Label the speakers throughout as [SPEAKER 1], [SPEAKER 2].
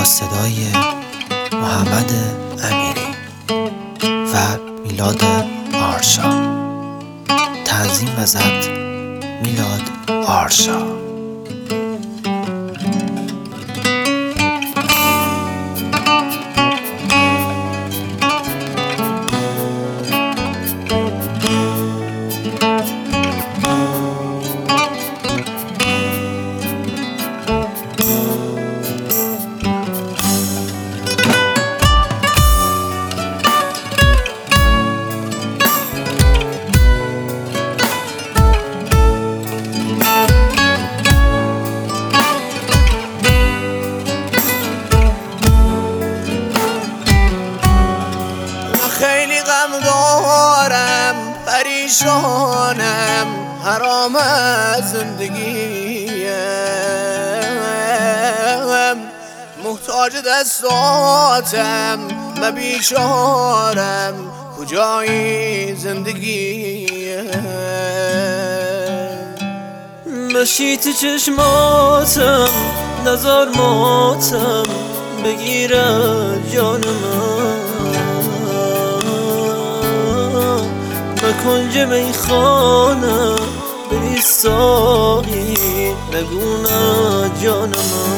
[SPEAKER 1] صدای محمد امیری و میلاد آرشا. تنظیم و ضبط میلاد آرشا.
[SPEAKER 2] خیلی غم دارم، پریشانم، حرام از زندگیم، محتاج دستاتم و بیچارم، کجایی زندگیم؟
[SPEAKER 3] مشی تو چشماتم، نزار ماتم بگیره جان من، به کنج میخانه بری ساقی نگونه جان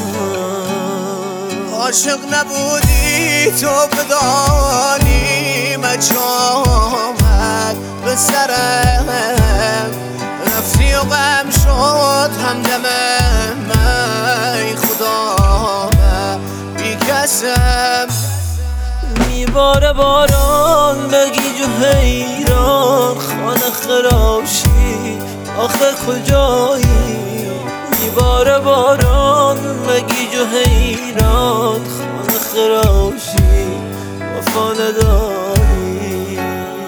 [SPEAKER 3] من.
[SPEAKER 2] عاشق نبودی تو بدانی مچامت به سرم، رفتی و غم شد همدم من، خدا بی کسم.
[SPEAKER 3] میباره باران بگیج و حیران، خانه خراشی آخه کجایی؟ میباره باران بگیج و حیران، خانه خراشی وفا نداری.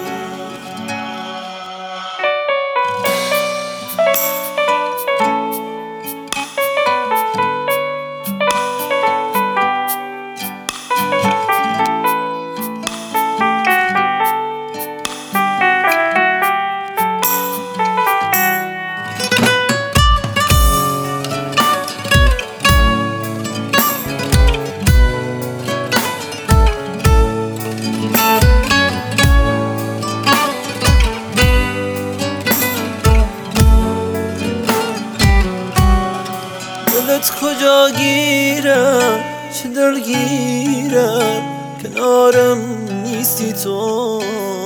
[SPEAKER 3] دلت کجا گیرم، چه دلگیرم، کنارم نیستی تو.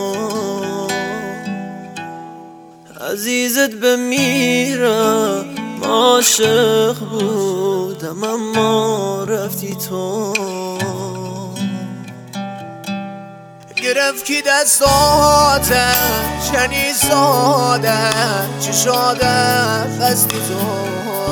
[SPEAKER 3] عزیزت بمیرم، عاشق بودم اما رفتی تو.
[SPEAKER 2] گرفت کی دستاتم، چنی ساده چه شاده فستی تو.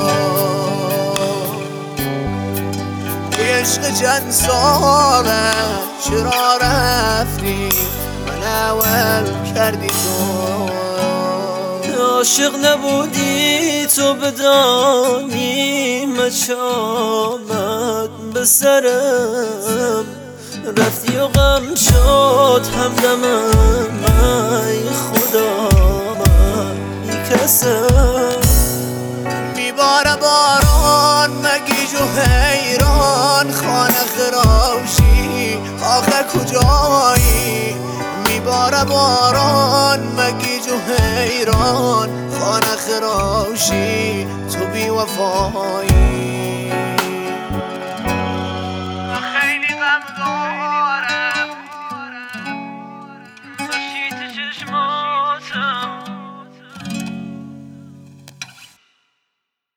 [SPEAKER 2] عشق چند ساله چرا رفتی، من اول کردی تو.
[SPEAKER 3] عاشق نبودی تو بدانی مچامت به سرم، رفتی و غم شد همدم من، خدا بی کسم.
[SPEAKER 2] میباره باران مگیج و حیران، خانه خراشی آخه کجایی؟ میباره باران مگیج و حیران، خانه خراشی تو بی وفایی.